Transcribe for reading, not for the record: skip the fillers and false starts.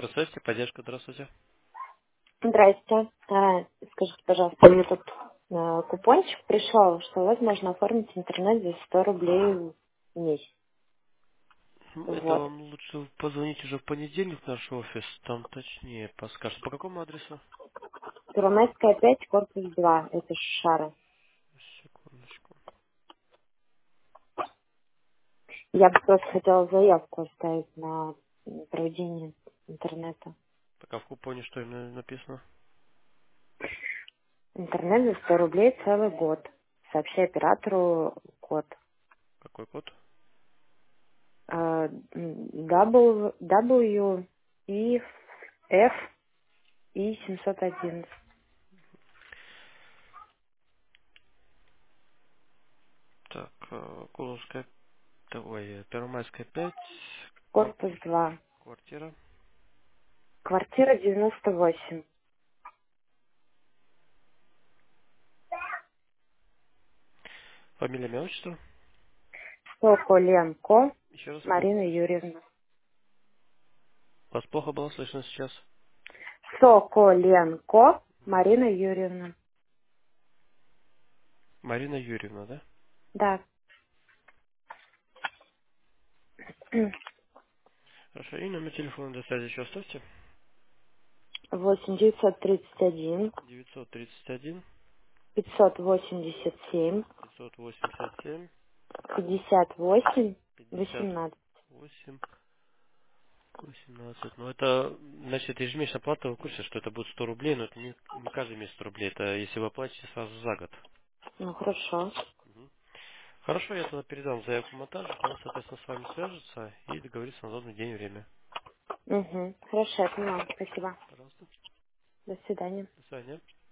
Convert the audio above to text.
Здравствуйте, поддержка, здравствуйте. Здрасте. Скажите, пожалуйста, мне тут купончик пришел, что возможно оформить интернет за 100 рублей в месяц. Это Вот. вам лучше позвонить уже в понедельник в наш офис, там точнее подскажут. По какому адресу? Первомайская 5, корпус 2. Это Шара. Секундочку. Я бы просто хотела заявку оставить на проведение интернета. Пока в купоне что именно написано? Интернет за 100 рублей целый год. Сообщи оператору код. Какой код? W и F и 711. Так, Куловская, Первомайская 5, Корпус 2. квартира. Квартира 98. Фамилия, имя, отчество? Соколенко Еще раз плохо Марина слышно вас. Юрьевна. Вас плохо было слышно сейчас? Соколенко Марина Юрьевна. Марина Юрьевна, да? Да. Хорошо, и номер телефона для связи еще оставьте. 8 931 931 587 587 58 18. 58 18. Ну, это, значит, ежемесячная плата, вы в курсе, что это будет 100 рублей, но это не каждый месяц 100 рублей, это если вы оплатите сразу за год. Ну, хорошо. Мгм. Хорошо, я тогда передам заявку монтажнику, он, соответственно, с вами свяжется и договорится на удобный день и время. Угу. Хорошо, я поняла. Спасибо. Пожалуйста. До свидания. До свидания.